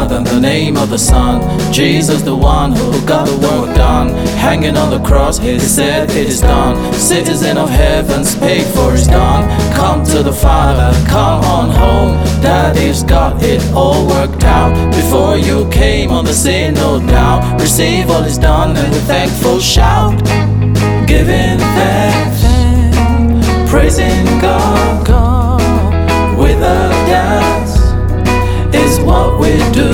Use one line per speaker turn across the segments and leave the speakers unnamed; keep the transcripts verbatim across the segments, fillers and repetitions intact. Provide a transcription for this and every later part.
Father, in the name of the Son, Jesus, the one who got the work done. Hanging on the cross, he said it is done. Citizen of heavens, paid for is done. Come to the Father, come on home. Daddy's got it all worked out. Before you came on the scene, no doubt. Receive all is done and with thankful shout. Giving thanks, praising God, with a dance is what we do.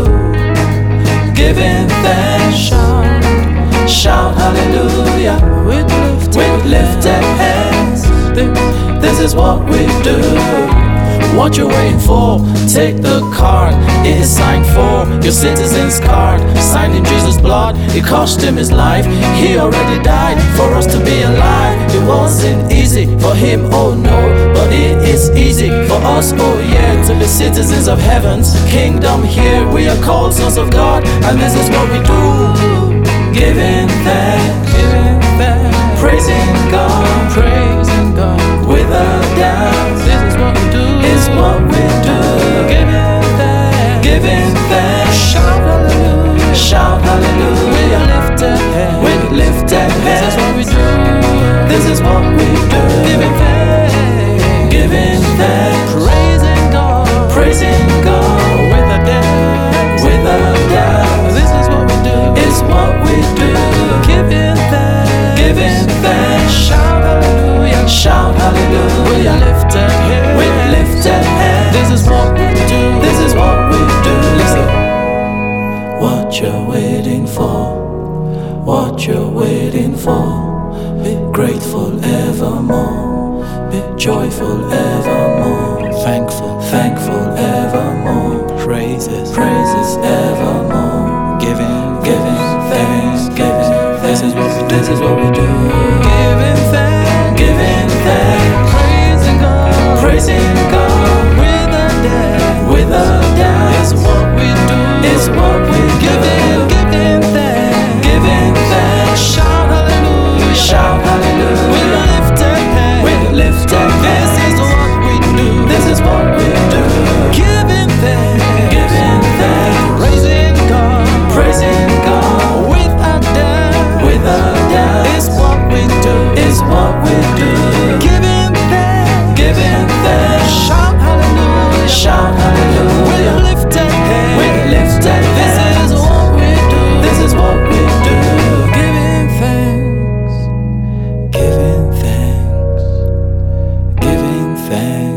Giving thanks, shout, shout hallelujah, with lifted, with lifted hands. This is what we do. What you waiting for? Take the card, it is signed for. Your citizen's card, signed in Jesus' blood. It cost him his life, he already died for us to be alive. It wasn't easy for him, oh no, but it is easy for us, oh yeah, to be citizens of heaven's kingdom here. We are called sons of God, and this is what we do. Giving thanks, giving thanks, praising God, praising God, with a dance. This is what we do, is what we do. Giving thanks, giving thanks, shout hallelujah, shout hallelujah, with lifted hands, with lifted hands. This is what we do, this is what we do. Giving thanks, giving thanks, praising God, praising God, with a dance, with a dance. This is what we do, is what we do. Giving thanks, giving thanks, shout hallelujah, shout hallelujah, with lifted hands, with lifted hands. This is what we do, this is what we do. Listen. What you're waiting for, what you're waiting for. Be grateful evermore, be joyful evermore, thankful, thankful evermore, praises, praises evermore, giving, giving thanks, giving. This is what we do, this is what we do. Giving thanks, giving thanks, praising God, praising God, with a dance, with a dance. Is what we do, is what we do. Giving, giving thanks, giving thanks, shout hallelujah, shout hallelujah, with lifted hands, with lifted hands. This is what we do, this is what we do. Giving thanks, giving thanks, praising God, praising God, with a dance, with a dance. Is what we do, is what we do. Giving thanks, giving thanks, shout hallelujah, shout hallelujah, with lifted hands, with lifted hands. This is what we do, this is what we do. Giving thanks, giving thanks, giving thanks.